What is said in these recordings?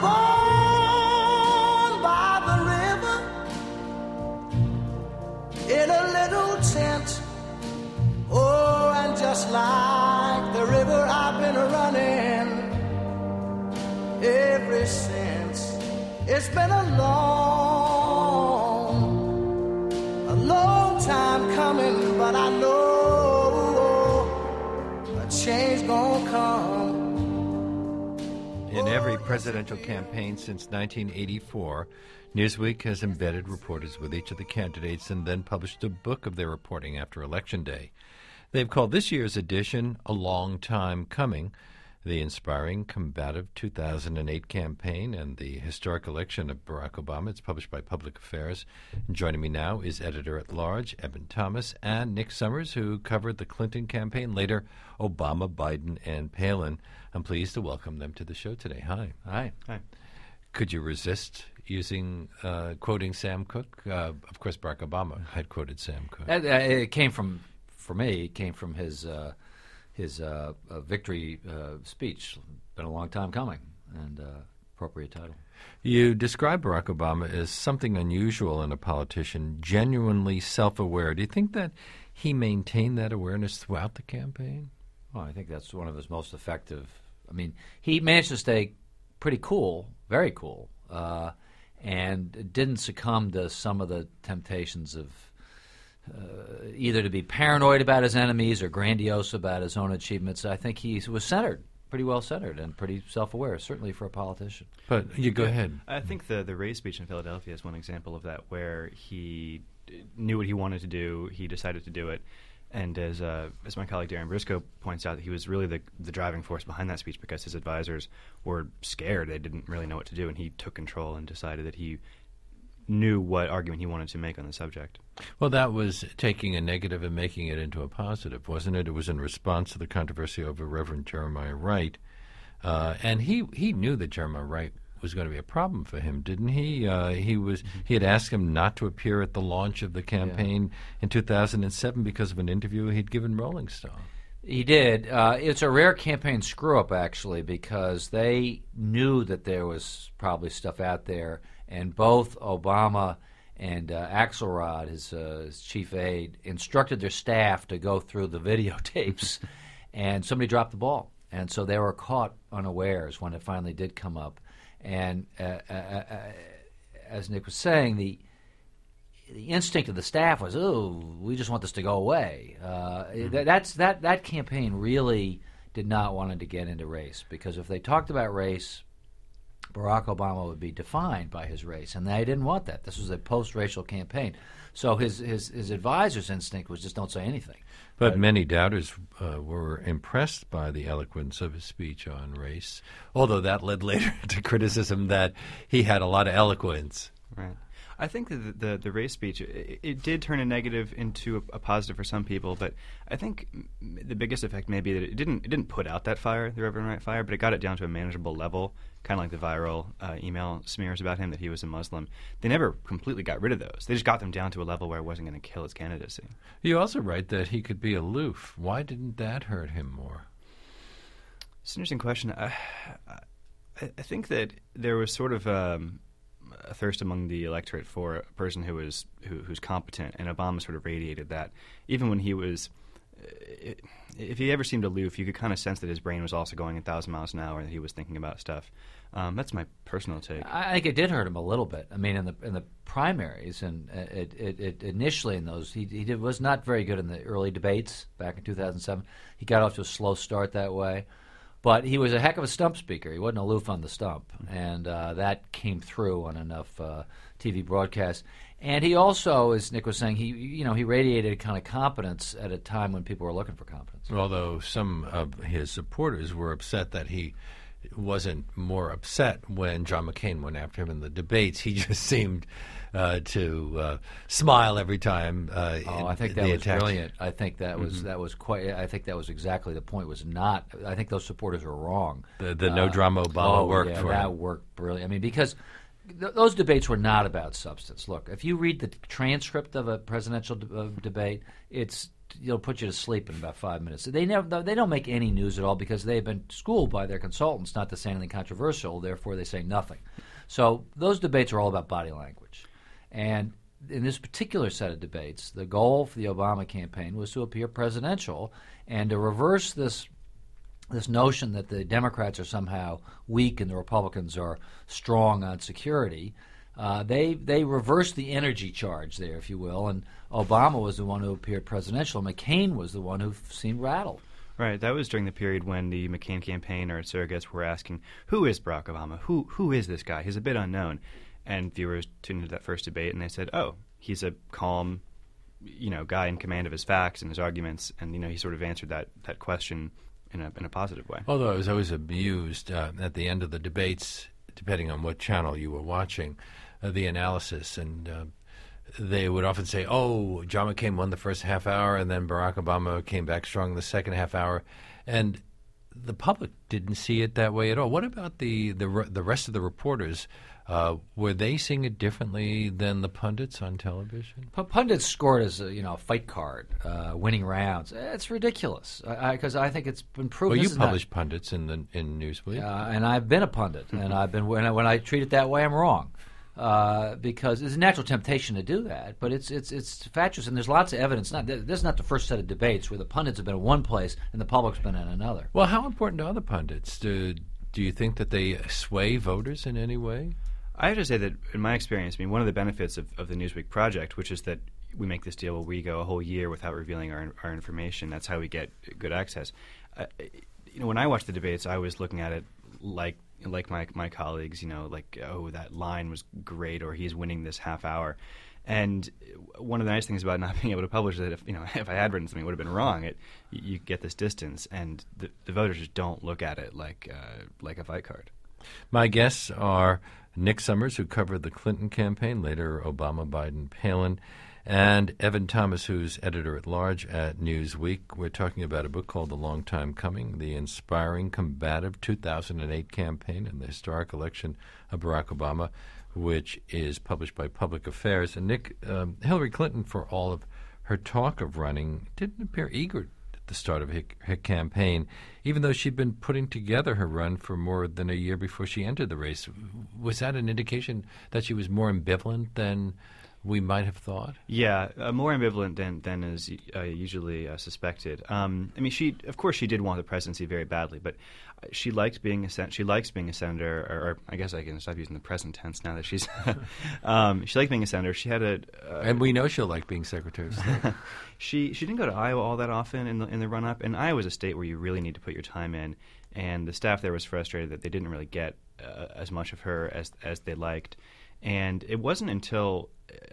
born by the river in a little tent. Oh, and just like the river, I've been running ever since. It's been a long time coming, but I know a change gonna come. In every presidential campaign since 1984, Newsweek has embedded reporters with each of the candidates and then published a book of their reporting after Election Day. They've called this year's edition A Long Time Coming, the inspiring, combative 2008 campaign and the historic election of Barack Obama. It's published by Public Affairs. And joining me now is editor-at-large Eben Thomas and Nick Summers, who covered the Clinton campaign, later Obama, Biden, and Palin. I'm pleased to welcome them to the show today. Hi. Hi. Could you resist quoting Sam Cooke? Of course, Barack Obama had quoted Sam Cooke. It came from, for me, it came from his victory speech. Been a long time coming, and appropriate title. You describe Barack Obama as something unusual in a politician, genuinely self-aware. Do you think that he maintained that awareness throughout the campaign? Well, I think that's one of his most effective. I mean, he managed to stay pretty cool, very cool, and didn't succumb to some of the temptations of either to be paranoid about his enemies or grandiose about his own achievements. I think he was centered, pretty well centered, and pretty self-aware, certainly for a politician. But you go ahead. I think the Ray speech in Philadelphia is one example of that, where he knew what he wanted to do, he decided to do it, and as my colleague Darren Briscoe points out, he was really the driving force behind that speech because his advisors were scared. They didn't really know what to do, and he took control and decided that he knew what argument he wanted to make on the subject. Well, that was taking a negative and making it into a positive, wasn't it? It was in response to the controversy over Reverend Jeremiah Wright. And he knew that Jeremiah Wright was going to be a problem for him, didn't he? He had asked him not to appear at the launch of the campaign in 2007 because of an interview he'd given Rolling Stone. He did. It's a rare campaign screw-up, actually, because they knew that there was probably stuff out there, and both Obama and Axelrod, his chief aide, instructed their staff to go through the videotapes, and somebody dropped the ball. And so they were caught unawares when it finally did come up. And as Nick was saying, the instinct of the staff was, we just want this to go away. That campaign really did not want to get into race, because if they talked about race, Barack Obama would be defined by his race, and they didn't want that. This was a post-racial campaign. So his advisor's instinct was just don't say anything. But many doubters were impressed by the eloquence of his speech on race, although that led later to criticism that he had a lot of eloquence. Right. I think that the race speech, it did turn a negative into a positive for some people, but I think the biggest effect may be that it didn't put out that fire, the Reverend Wright fire, but it got it down to a manageable level, kind of like the viral email smears about him that he was a Muslim. They never completely got rid of those. They just got them down to a level where it wasn't going to kill his candidacy. You also write that he could be aloof. Why didn't that hurt him more? It's an interesting question. I think that there was sort of a thirst among the electorate for a person who's competent, and Obama sort of radiated that. Even when he was, if he ever seemed aloof, you could kind of sense that his brain was also going 1,000 miles an hour, and that he was thinking about stuff. That's my personal take. I think it did hurt him a little bit. I mean, in the primaries, and it initially in those, he was not very good in the early debates back in 2007. He got off to a slow start that way. But he was a heck of a stump speaker. He wasn't aloof on the stump, and that came through on enough TV broadcasts. And he also, as Nick was saying, he radiated a kind of competence at a time when people were looking for competence. Although some of his supporters were upset that he wasn't more upset when John McCain went after him in the debates. He just seemed to smile every time. I think that was brilliant. I think that was quite. I think that was exactly the point. Was not. I think those supporters were wrong. The no drama Obama worked for that him. Worked brilliant. I mean, because those debates were not about substance. Look, if you read the transcript of a presidential debate, it's put you to sleep in about 5 minutes. They don't make any news at all because they've been schooled by their consultants not to say anything controversial. Therefore, they say nothing. So those debates are all about body language. And in this particular set of debates, the goal for the Obama campaign was to appear presidential and to reverse this notion that the Democrats are somehow weak and the Republicans are strong on security. They reversed the energy charge there, if you will, and Obama was the one who appeared presidential. McCain was the one who seemed rattled. Right. That was during the period when the McCain campaign or its surrogates were asking, who is Barack Obama? Who is this guy? He's a bit unknown. And viewers tuned into that first debate, and they said, oh, he's a calm, guy in command of his facts and his arguments, and, he sort of answered that question in a positive way. Although I was always amused at the end of the debates, depending on what channel you were watching, the analysis, and they would often say, oh, John McCain won the first half hour, and then Barack Obama came back strong in the second half hour. And the public didn't see it that way at all. What about the rest of the reporters? Were they seeing it differently than the pundits on television? Pundits scored as a fight card, winning rounds. It's ridiculous because I think it's been proven. Well, you publish pundits in Newsweek, and I've been a pundit, and I've been when I treat it that way, I'm wrong. Because it's a natural temptation to do that, but it's fatuous, and there's lots of evidence. This is not the first set of debates where the pundits have been in one place and the public's been in another. Well, how important are the pundits? Do you think that they sway voters in any way? I have to say that in my experience, one of the benefits of the Newsweek project, which is that we make this deal where we go a whole year without revealing our information. That's how we get good access. When I watched the debates, I was looking at it like my colleagues, oh, that line was great, or he's winning this half hour. And one of the nice things about not being able to publish is that if I had written something, it would have been wrong. You get this distance, and the voters just don't look at it like a fight card. My guests are Nick Summers, who covered the Clinton campaign, later Obama, Biden, Palin, and Evan Thomas, who's editor-at-large at Newsweek. We're talking about a book called The Long Time Coming, The Inspiring Combative 2008 Campaign and the Historic Election of Barack Obama, which is published by Public Affairs. And Nick, Hillary Clinton, for all of her talk of running, didn't appear eager at the start of her campaign, even though she'd been putting together her run for more than a year before she entered the race. Was that an indication that she was more ambivalent than we might have thought? Yeah, more ambivalent than is usually suspected. She did want the presidency very badly, but she liked being she likes being a senator. Or I guess I can stop using the present tense now that she's. She liked being a senator. She had and we know she'll like being Secretary of State. She didn't go to Iowa all that often in the run up, and Iowa's a state where you really need to put your time in. And the staff there was frustrated that they didn't really get as much of her as they liked. And it wasn't until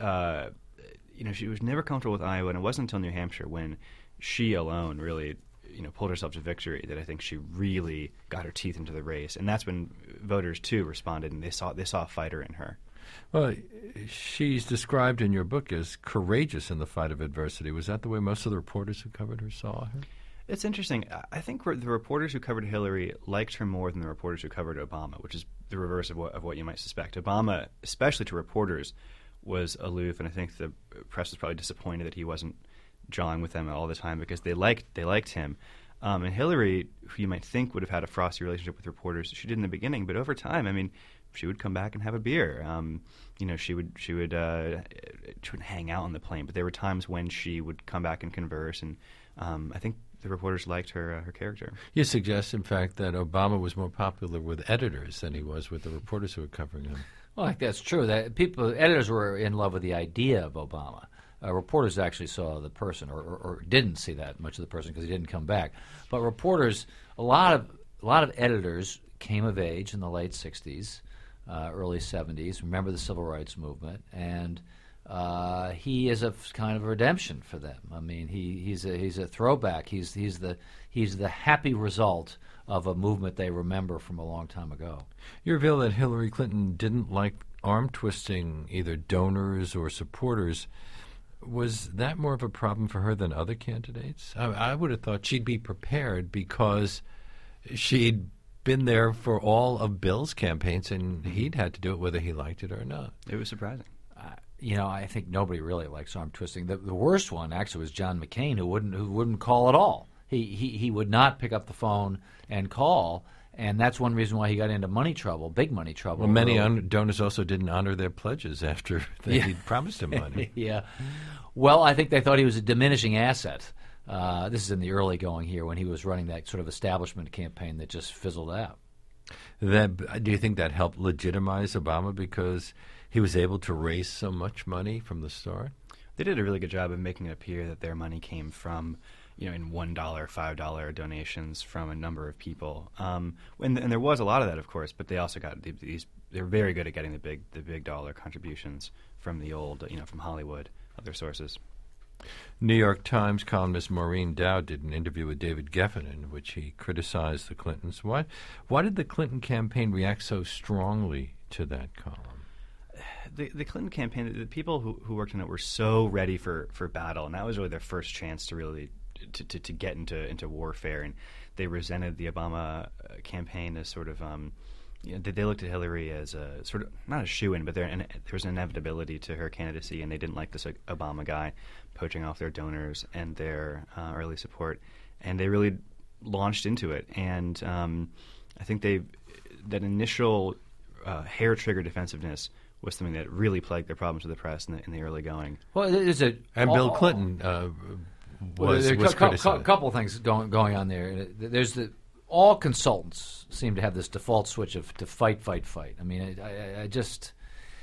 she was never comfortable with Iowa, and it wasn't until New Hampshire when she alone really pulled herself to victory that I think she really got her teeth into the race. And that's when voters too responded, and they saw a fighter in her. Well, she's described in your book as courageous in the fight of adversity. Was that the way most of the reporters who covered her saw her? It's interesting. I think the reporters who covered Hillary liked her more than the reporters who covered Obama, which is the reverse of what you might suspect. Obama, especially to reporters, was aloof, and I think the press was probably disappointed that he wasn't jawing with them all the time because they liked him. And Hillary, who you might think would have had a frosty relationship with reporters, she did in the beginning, but over time, she would come back and have a beer. She would hang out on the plane, but there were times when she would come back and converse, and I think the reporters liked her character. You suggest, in fact, that Obama was more popular with editors than he was with the reporters who were covering him. Well, I think that's true. That editors were in love with the idea of Obama. Reporters actually saw the person, or didn't see that much of the person because he didn't come back. But reporters, a lot of editors came of age in the late '60s, early '70s. Remember the Civil Rights Movement, and he is a kind of redemption for them. He's a throwback. He's the happy result of a movement they remember from a long time ago. You reveal that Hillary Clinton didn't like arm-twisting either donors or supporters. Was that more of a problem for her than other candidates? I would have thought she'd be prepared because she'd been there for all of Bill's campaigns, and he'd had to do it whether he liked it or not. It was surprising. I think nobody really likes arm twisting. The worst one actually was John McCain, who wouldn't call at all. He would not pick up the phone and call, and that's one reason why he got into big money trouble. Well, many donors also didn't honor their pledges after he'd promised him money. Yeah. Well, I think they thought he was a diminishing asset. This is in the early going here when he was running that sort of establishment campaign that just fizzled out. Do you think that helped legitimize Obama because he was able to raise so much money from the start? They did a really good job of making it appear that their money came from, in $1, $5 donations from a number of people. And there was a lot of that, of course, but they also got they're very good at getting the big dollar contributions from the old, from Hollywood, other sources. New York Times columnist Maureen Dowd did an interview with David Geffen in which he criticized the Clintons. Why did the Clinton campaign react so strongly to that column? The Clinton campaign, the people who worked on it were so ready for battle, and that was really their first chance to really to get into warfare. And they resented the Obama campaign as sort of they looked at Hillary as a sort of not a shoo-in, but there was an inevitability to her candidacy, and they didn't like this Obama guy poaching off their donors and their early support, and they really launched into it. And I think that initial hair-trigger defensive-ness was something that really plagued their problems with the press in the early going. Well, Bill Clinton was criticized. A couple of things going on there. There's all consultants seem to have this default switch to fight. I mean, I just,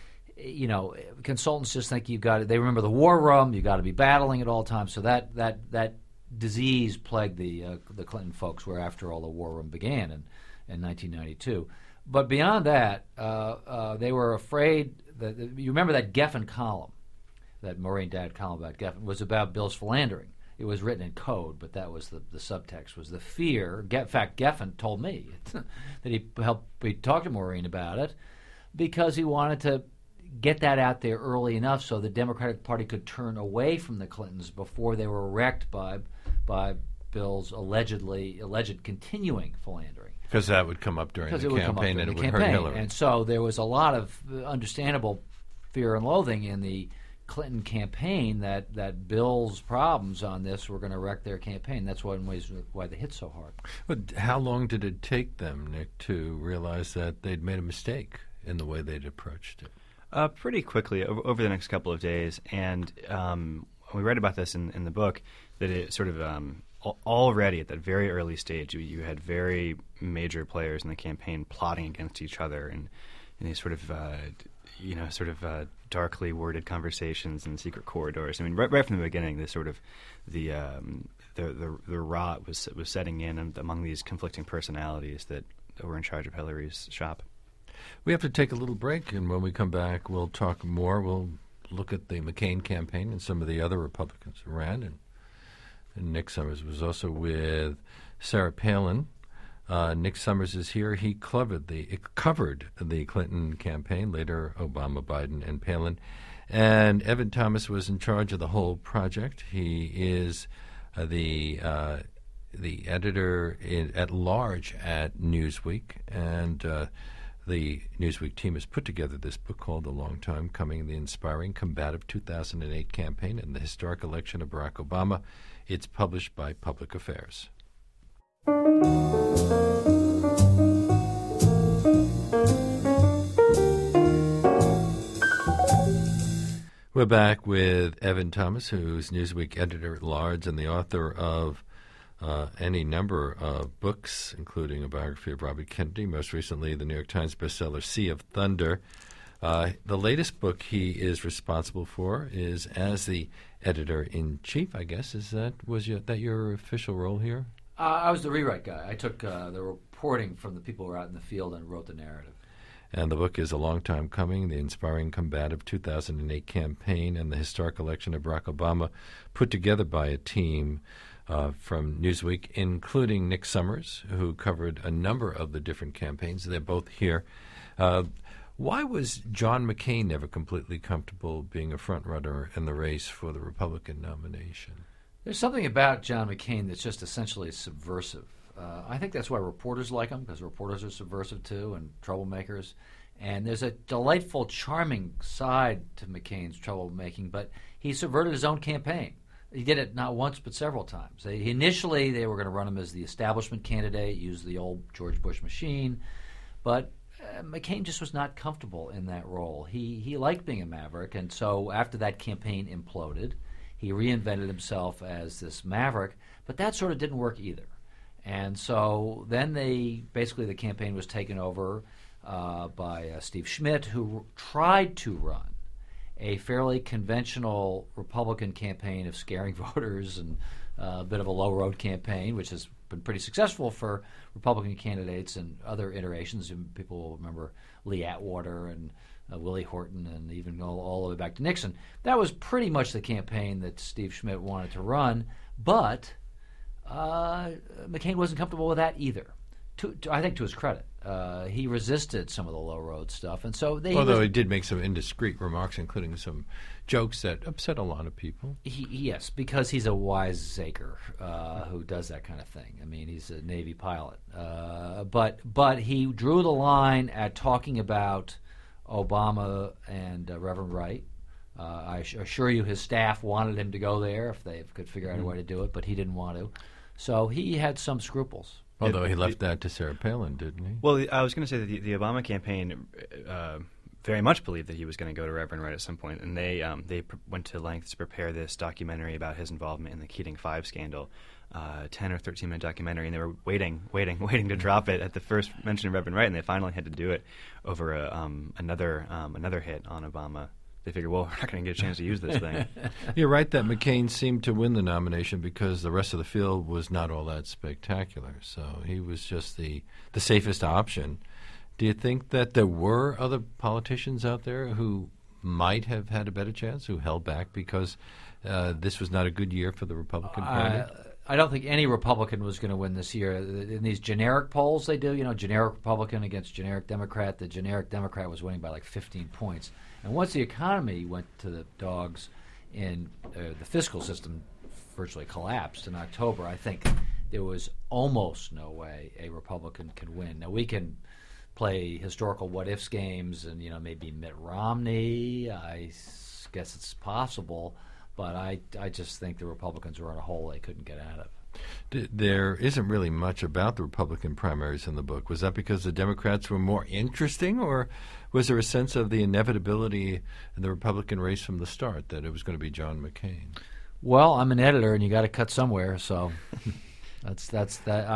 consultants just think they remember the war room. You got to be battling at all times. So that disease plagued the Clinton folks, where after all the war room began in 1992. But beyond that, they were afraid that you remember that Geffen column, that Maureen Dowd column about Geffen was about Bill's philandering. It was written in code, but that was the subtext was the fear. In fact, Geffen told me that he talked to Maureen about it because he wanted to get that out there early enough so the Democratic Party could turn away from the Clintons before they were wrecked by Bill's alleged continuing philandering. Because that would come up during the campaign and it would hurt Hillary. And so there was a lot of understandable fear and loathing in the Clinton campaign that Bill's problems on this were going to wreck their campaign. That's one ways why they hit so hard. But how long did it take them, Nick, to realize that they'd made a mistake in the way they'd approached it? Pretty quickly, over the next couple of days. And we read about this in the book, that it sort of already at that very early stage, you had very major players in the campaign plotting against each other in these sort of darkly worded conversations in secret corridors. I mean, right from the beginning, this sort of the rot was setting in among these conflicting personalities that were in charge of Hillary's shop. We have to take a little break, and when we come back, we'll talk more. We'll look at the McCain campaign and some of the other Republicans who ran, and Nick Summers was also with Sarah Palin. Nick Summers is here. He covered the Clinton campaign, later Obama, Biden, and Palin. And Evan Thomas was in charge of the whole project. He is the editor at large at Newsweek, and the Newsweek team has put together this book called The Long Time Coming, The Inspiring Combative 2008 Campaign and the Historic Election of Barack Obama. It's published by Public Affairs. We're back with Evan Thomas, who's Newsweek editor-at-large and the author of any number of books, including a biography of Robert Kennedy, most recently the New York Times bestseller Sea of Thunder. The latest book he is responsible for is as the editor-in-chief, I guess. Was that your official role here? I was the rewrite guy. I took the reporting from the people who were out in the field and wrote the narrative. And the book is A Long Time Coming, The Inspiring Combative 2008 Campaign and the Historic Election of Barack Obama, put together by a team from Newsweek, including Nick Summers, who covered a number of the different campaigns. They're both here. Why was John McCain never completely comfortable being a front-runner in the race for the Republican nomination? There's something about John McCain that's just essentially subversive. I think that's why reporters like him, because reporters are subversive too and troublemakers. And there's a delightful, charming side to McCain's troublemaking, but he subverted his own campaign. He did it not once but several times. Initially, they were going to run him as the establishment candidate, use the old George Bush machine, but McCain just was not comfortable in that role. He liked being a maverick, and so after that campaign imploded, he reinvented himself as this maverick, but that sort of didn't work either. And so then the campaign was taken over by Steve Schmidt, who tried to run a fairly conventional Republican campaign of scaring voters and a bit of a low-road campaign, which has been pretty successful for Republican candidates and other iterations. And people will remember Lee Atwater and Willie Horton and even all the way back to Nixon. That was pretty much the campaign that Steve Schmidt wanted to run, but McCain wasn't comfortable with that either. I think to his credit, he resisted some of the low road stuff, and so although he did make some indiscreet remarks, including some jokes that upset a lot of people. Yes, because he's a wiseacre who does that kind of thing. I mean, he's a Navy pilot, but he drew the line at talking about Obama and Reverend Wright. I assure you, his staff wanted him to go there if they could figure out a way to do it, but he didn't want to. So he had some scruples. Although he left that to Sarah Palin, didn't he? Well, I was going to say that the Obama campaign very much believed that he was going to go to Reverend Wright at some point, and they went to lengths to prepare this documentary about his involvement in the Keating 5 scandal, 10 or 13-minute documentary, and they were waiting to drop it at the first mention of Reverend Wright, and they finally had to do it over another hit on Obama. They figured, well, we're not going to get a chance to use this thing. You're right that McCain seemed to win the nomination because the rest of the field was not all that spectacular. So he was just the safest option. Do you think that there were other politicians out there who might have had a better chance, who held back because this was not a good year for the Republican Party? I don't think any Republican was going to win this year. In these generic polls they do, generic Republican against generic Democrat, the generic Democrat was winning by like 15 points. And once the economy went to the dogs and the fiscal system virtually collapsed in October, I think there was almost no way a Republican could win. Now, we can play historical what-ifs games and, maybe Mitt Romney. I guess it's possible, but I just think the Republicans were in a hole they couldn't get out of. There isn't really much about the Republican primaries in the book. Was that because the Democrats were more interesting, or was there a sense of the inevitability in the Republican race from the start that it was going to be John McCain? Well, I'm an editor, and you got to cut somewhere, so that's that.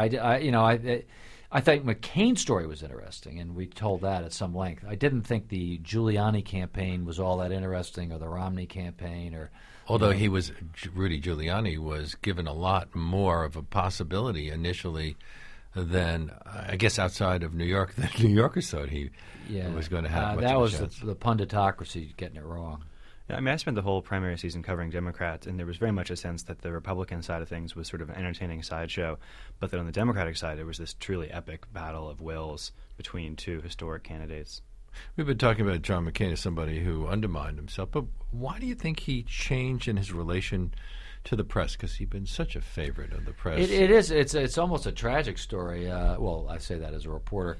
I think McCain's story was interesting, and we told that at some length. I didn't think the Giuliani campaign was all that interesting, or the Romney campaign, or. Although Rudy Giuliani was given a lot more of a possibility initially than, I guess, outside of New York, than New Yorkers thought he was going to have much that of a was chance. the punditocracy getting it wrong. Yeah, I spent the whole primary season covering Democrats, and there was very much a sense that the Republican side of things was sort of an entertaining sideshow, but that on the Democratic side, it was this truly epic battle of wills between two historic candidates. We've been talking about John McCain as somebody who undermined himself, but why do you think he changed in his relation to the press? Because he'd been such a favorite of the press. It is. It's almost a tragic story. Well, I say that as a reporter.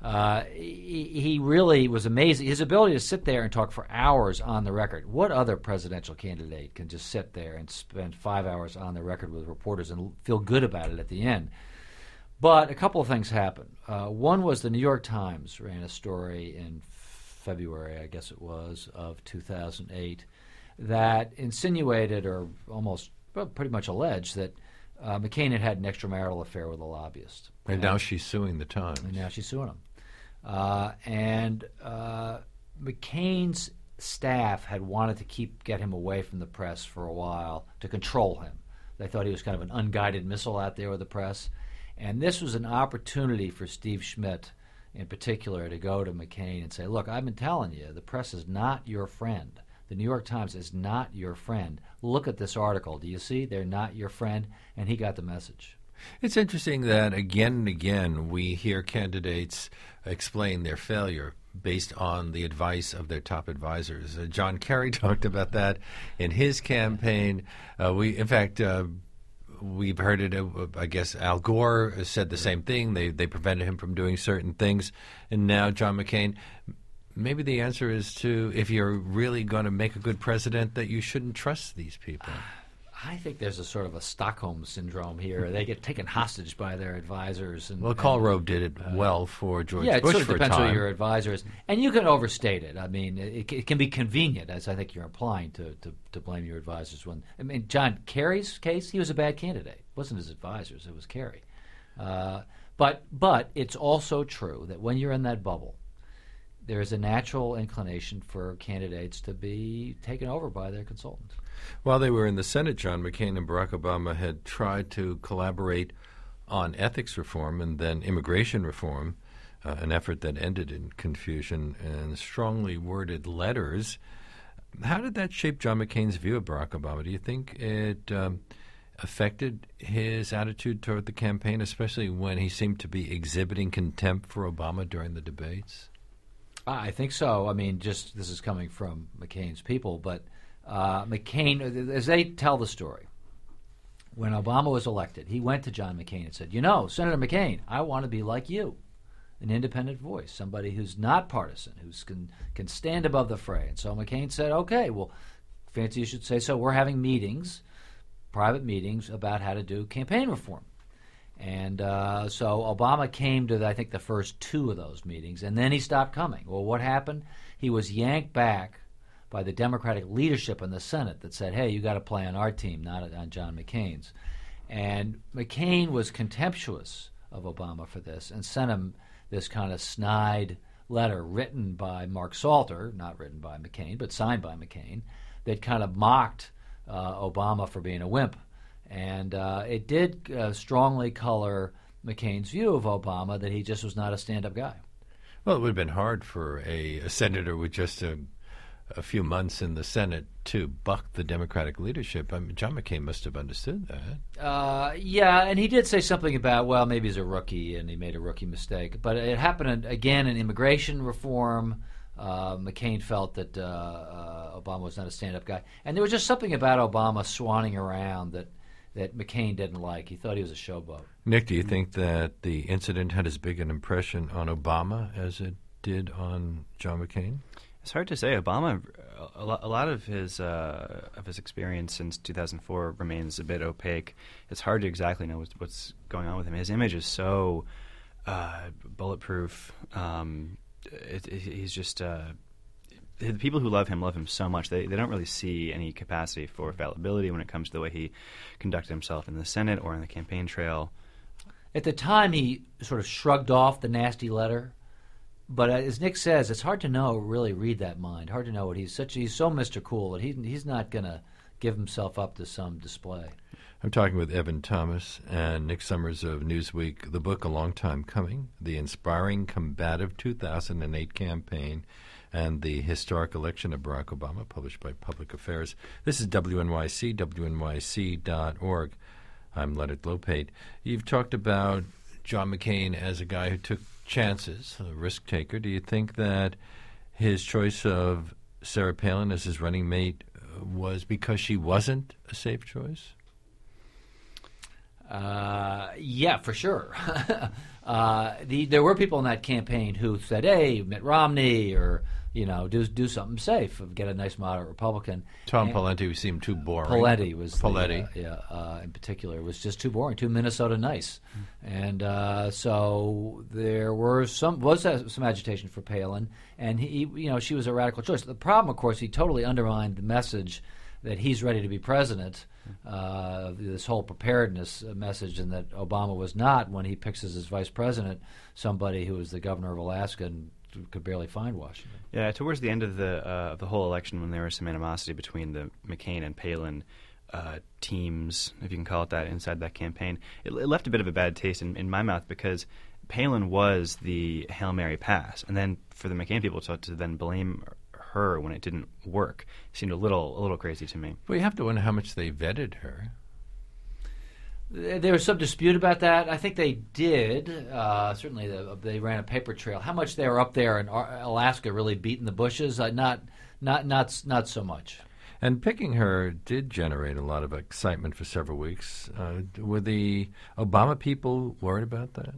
He really was amazing. His ability to sit there and talk for hours on the record. What other presidential candidate can just sit there and spend 5 hours on the record with reporters and feel good about it at the end? But a couple of things happened. One was the New York Times ran a story in February, I guess it was, of 2008 that insinuated or almost pretty much alleged that McCain had an extramarital affair with a lobbyist. And now she's suing the Times. And now she's suing him. And McCain's staff had wanted to get him away from the press for a while to control him. They thought he was kind of an unguided missile out there with the press. And this was an opportunity for Steve Schmidt, in particular, to go to McCain and say, look, I've been telling you, the press is not your friend. The New York Times is not your friend. Look at this article. Do you see? They're not your friend. And he got the message. It's interesting that again and again we hear candidates explain their failure based on the advice of their top advisors. John Kerry talked about that in his campaign. we've heard it. I guess Al Gore said the same thing. They prevented him from doing certain things, and now John McCain. Maybe the answer is if you're really going to make a good president, that you shouldn't trust these people. I think there's a sort of a Stockholm syndrome here. They get taken hostage by their advisors. Karl Rove did it well for George Bush it sort of for a depends time. who your advisor is. And you can overstate it. I mean, it can be convenient, as I think you're implying, to blame your advisors. John Kerry's case, he was a bad candidate. It wasn't his advisors. It was Kerry. But it's also true that when you're in that bubble, there is a natural inclination for candidates to be taken over by their consultants. While they were in the Senate, John McCain and Barack Obama had tried to collaborate on ethics reform and then immigration reform, an effort that ended in confusion and strongly worded letters. How did that shape John McCain's view of Barack Obama? Do you think it affected his attitude toward the campaign, especially when he seemed to be exhibiting contempt for Obama during the debates? I think so. I mean, this is coming from McCain's people, but McCain, as they tell the story, when Obama was elected, he went to John McCain and said, Senator McCain, I want to be like you, an independent voice, somebody who's not partisan, who can stand above the fray. And so McCain said, okay, well, fancy you should say so. We're having meetings, private meetings, about how to do campaign reform. And so Obama came to, I think, the first two of those meetings, and then he stopped coming. Well, what happened? He was yanked back by the Democratic leadership in the Senate that said, hey, you got to play on our team, not on John McCain's. And McCain was contemptuous of Obama for this and sent him this kind of snide letter written by Mark Salter, not written by McCain, but signed by McCain, that kind of mocked Obama for being a wimp. And it did strongly color McCain's view of Obama, that he just was not a stand-up guy. Well, it would have been hard for a senator with just a few months in the Senate to buck the Democratic leadership. I mean, John McCain must have understood that. Yeah, and he did say something about, well, maybe he's a rookie and he made a rookie mistake. But it happened again in immigration reform. McCain felt that Obama was not a stand-up guy. And there was just something about Obama swanning around that McCain didn't like. He thought he was a showboat. Nick, do you think that the incident had as big an impression on Obama as it did on John McCain? It's hard to say. Obama, a lot of his experience since 2004 remains a bit opaque. It's hard to exactly know what's going on with him. His image is so bulletproof. He's just the people who love him so much. They don't really see any capacity for fallibility when it comes to the way he conducted himself in the Senate or on the campaign trail. At the time, he sort of shrugged off the nasty letter. But as Nick says, it's hard to really read that mind. Hard to know what he's so Mr. Cool that he's not going to give himself up to some display. I'm talking with Evan Thomas and Nick Summers of Newsweek. The book, A Long Time Coming, The Inspiring Combative 2008 Campaign and the Historic Election of Barack Obama, published by Public Affairs. This is WNYC, WNYC.org. I'm Leonard Lopate. You've talked about John McCain as a guy who took chances, a risk taker. Do you think that his choice of Sarah Palin as his running mate was because she wasn't a safe choice? Yeah, for sure. There were people in that campaign who said, hey, Mitt Romney, or do something safe, get a nice moderate Republican. Tom Pawlenty seemed too boring. Pawlenty was Pawlenty. In particular, was just too boring, too Minnesota nice. And so there was some agitation for Palin, and she was a radical choice. The problem, of course, he totally undermined the message that he's ready to be president, this whole preparedness message, and that Obama was not, when he picks as his vice president somebody who was the governor of Alaska and could barely find Washington. Yeah, towards the end of the whole election, when there was some animosity between the McCain and Palin teams, if you can call it that, inside that campaign, it left a bit of a bad taste in my mouth, because Palin was the Hail Mary pass, and then for the McCain people to then blame her when it didn't work seemed a little crazy to me. Well, you have to wonder how much they vetted her. There was some dispute about that. I think they did. Certainly, they ran a paper trail. How much they were up there in Alaska, really beating the bushes? Not so much. And picking her did generate a lot of excitement for several weeks. Were the Obama people worried about that?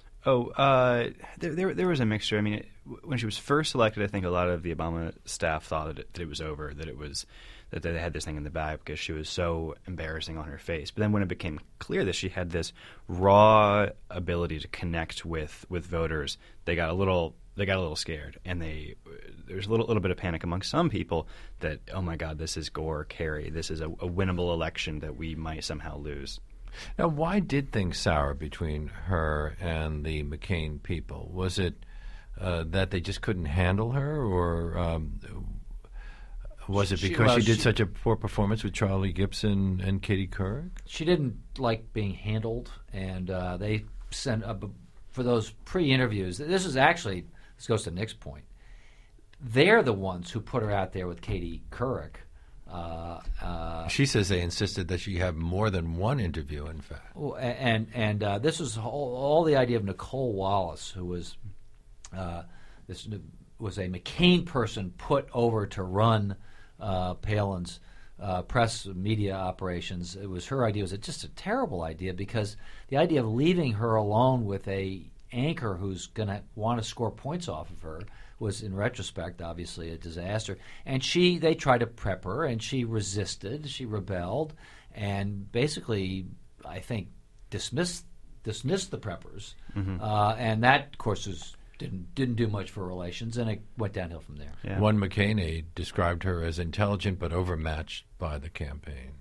There was a mixture. I mean, when she was first elected, I think a lot of the Obama staff thought that it was over, that they had this thing in the bag because she was so embarrassing on her face. But then when it became clear that she had this raw ability to connect with voters, they got a little scared, and there was a little bit of panic among some people that, oh my God, this is Gore, Kerry, this is a winnable election that we might somehow lose. Now, why did things sour between her and the McCain people? Was it that they just couldn't handle her, or was it because she did such a poor performance with Charlie Gibson and Katie Couric? She didn't like being handled, and they sent for those pre-interviews. This goes to Nick's point. They're the ones who put her out there with Katie Couric. She says they insisted that she have more than one interview, in fact. And this was all the idea of Nicole Wallace, who was a McCain person put over to run Palin's press media operations. It was her idea. It was just a terrible idea, because the idea of leaving her alone with a anchor who's going to want to score points off of her was, in retrospect, obviously a disaster. And they tried to prep her, and she resisted. She rebelled, and basically, I think, dismissed the preppers. Mm-hmm. And that, of course, didn't do much for relations, and it went downhill from there. Yeah. One McCain aide described her as intelligent but overmatched by the campaign.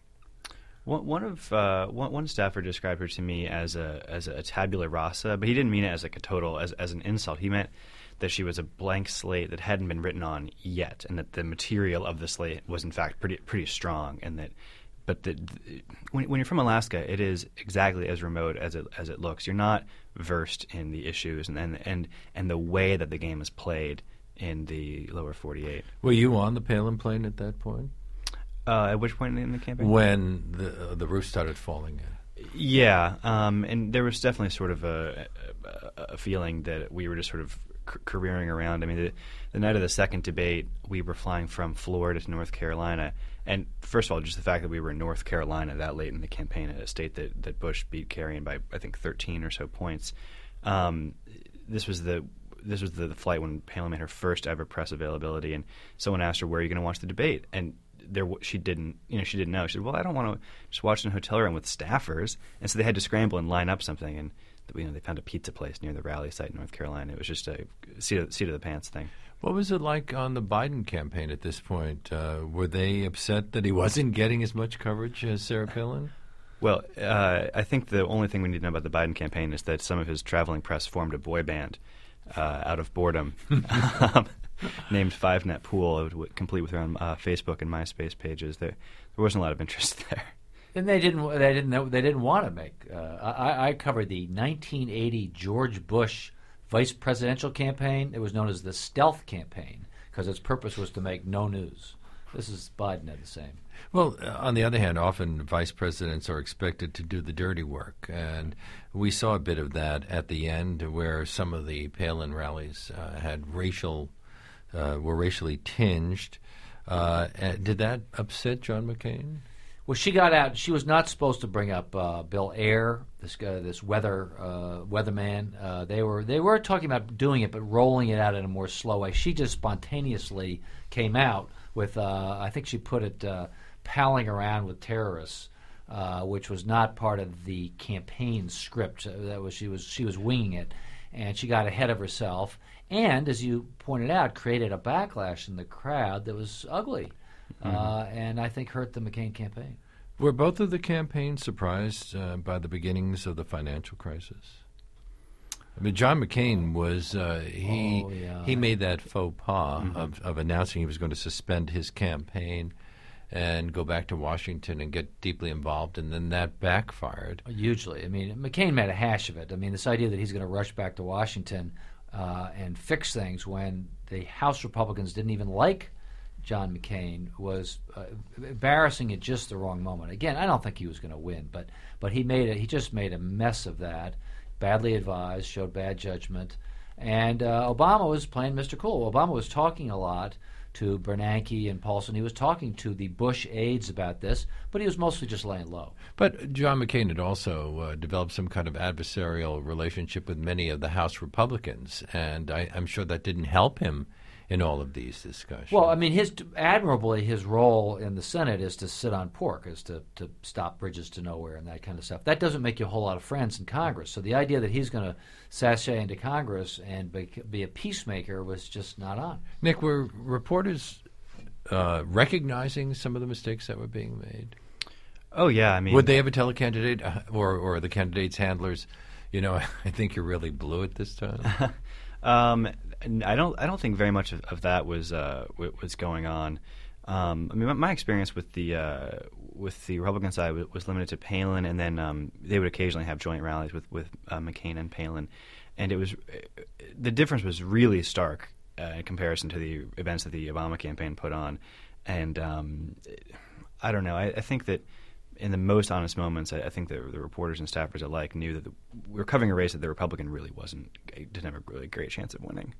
One staffer described her to me as a tabula rasa, but he didn't mean it as like a total as an insult. He meant that she was a blank slate that hadn't been written on yet, and that the material of the slate was in fact pretty strong, and that. But when you're from Alaska, it is exactly as remote as it looks. You're not versed in the issues and the way that the game is played in the lower 48. Were you on the Palin plane at that point? At which point in the campaign? When the roof started falling in. Yeah, and there was definitely sort of a feeling that we were just sort of careering around. I mean, the night of the second debate, we were flying from Florida to North Carolina. And first of all, just the fact that we were in North Carolina that late in the campaign, a state that Bush beat Kerry in by, I think, 13 or so points. This was the flight when Palin made her first ever press availability, and someone asked her, "Where are you going to watch the debate?" And she didn't know. She said, "Well, I don't want to just watch in a hotel room with staffers." And so they had to scramble and line up something, and they found a pizza place near the rally site in North Carolina. It was just a seat of the pants thing. What was it like on the Biden campaign at this point? Were they upset that he wasn't getting as much coverage as Sarah Palin? Well, I think the only thing we need to know about the Biden campaign is that some of his traveling press formed a boy band out of boredom, named Five Net Pool, complete with their own Facebook and MySpace pages. There wasn't a lot of interest there. And they didn't want to make. I covered the 1980 George Bush vice presidential campaign. It was known as the stealth campaign because its purpose was to make no news. This is Biden did the same. Well, on the other hand, often vice presidents are expected to do the dirty work, and we saw a bit of that at the end, where some of the Palin rallies were racially tinged. Did that upset John McCain? Well, she got out. She was not supposed to bring up Bill Ayre, this weatherman. They were talking about doing it, but rolling it out in a more slow way. She just spontaneously came out with, I think she put it, palling around with terrorists, which was not part of the campaign script. She was winging it, and she got ahead of herself, and as you pointed out, created a backlash in the crowd that was ugly. And I think hurt the McCain campaign. Were both of the campaigns surprised by the beginnings of the financial crisis? I mean, John McCain was he made that faux pas of announcing he was going to suspend his campaign and go back to Washington and get deeply involved, and then that backfired. Hugely. I mean, McCain made a hash of it. I mean, this idea that he's going to rush back to Washington and fix things when the House Republicans didn't even like John McCain was embarrassing at just the wrong moment. Again, I don't think he was going to win, but he just made a mess of that. Badly advised, showed bad judgment, And Obama was playing Mr. Cool. Obama was talking a lot to Bernanke and Paulson. He was talking to the Bush aides about this, but he was mostly just laying low. But John McCain had also developed some kind of adversarial relationship with many of the House Republicans, and I'm sure that didn't help him in all of these discussions. Well, I mean, admirably, his role in the Senate is to sit on pork, is to stop bridges to nowhere and that kind of stuff. That doesn't make you a whole lot of friends in Congress. So the idea that he's going to sashay into Congress and be a peacemaker was just not on. Nick, were reporters recognizing some of the mistakes that were being made? Oh, yeah. I mean, would they ever tell a candidate or the candidate's handlers, I think you really blew it this time? I don't think very much of that was going on. I mean, my experience with the Republican side was limited to Palin, and then they would occasionally have joint rallies with McCain and Palin, and the difference was really stark in comparison to the events that the Obama campaign put on, and I don't know. I think that in the most honest moments, I think the reporters and staffers alike knew that we were covering a race that the Republican really didn't have a really great chance of winning.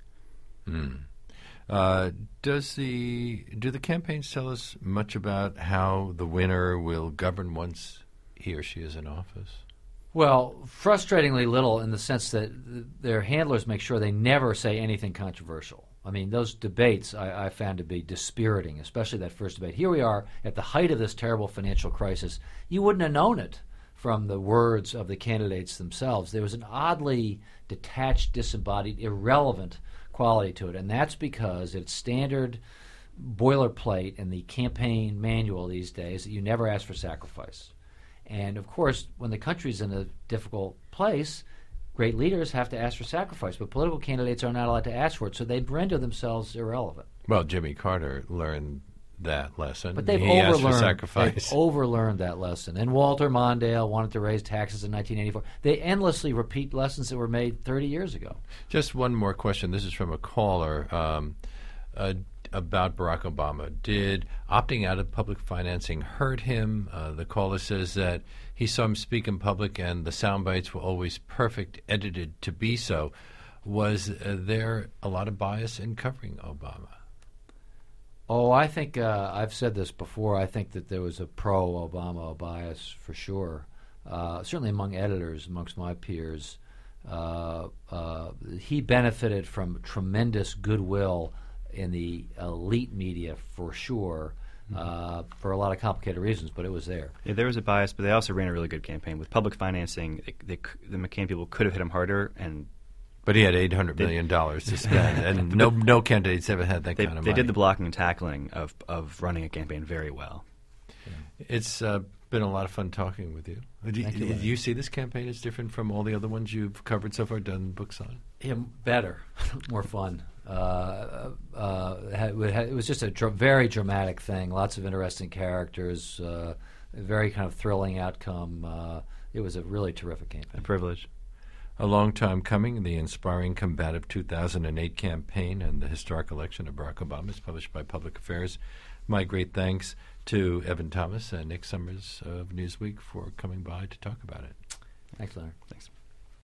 Do the campaigns tell us much about how the winner will govern once he or she is in office? Well, frustratingly little, in the sense that their handlers make sure they never say anything controversial. I mean, those debates I found to be dispiriting, especially that first debate. Here we are at the height of this terrible financial crisis. You wouldn't have known it from the words of the candidates themselves. There was an oddly detached, disembodied, irrelevant quality to it, and that's because it's standard boilerplate in the campaign manual these days that you never ask for sacrifice. And, of course, when the country's in a difficult place, great leaders have to ask for sacrifice, but political candidates are not allowed to ask for it, so they render themselves irrelevant. Well, Jimmy Carter learned that lesson. But they've overlearned that lesson. And Walter Mondale wanted to raise taxes in 1984. They endlessly repeat lessons that were made 30 years ago. Just one more question. This is from a caller about Barack Obama. Did opting out of public financing hurt him? The caller says that he saw him speak in public and the sound bites were always perfect, edited to be so. Was there a lot of bias in covering Obama? Oh, I think I've said this before. I think that there was a pro-Obama bias for sure. Certainly among editors, amongst my peers. He benefited from tremendous goodwill in the elite media for sure, for a lot of complicated reasons, but it was there. Yeah, there was a bias, but they also ran a really good campaign. With public financing, the McCain people could have hit him harder, but he had $800 million to spend, and no candidates ever had that kind of money. They did the blocking and tackling of running a campaign very well. Yeah. It's been a lot of fun talking with you. Do you see this campaign as different from all the other ones you've covered so far, done books on? Yeah, better, more fun. It was just a very dramatic thing, lots of interesting characters, a very kind of thrilling outcome. It was a really terrific campaign. A privilege. A long time coming, the inspiring combative 2008 campaign and the historic election of Barack Obama is published by Public Affairs. My great thanks to Evan Thomas and Nick Summers of Newsweek for coming by to talk about it. Thanks, Leonard. Thanks.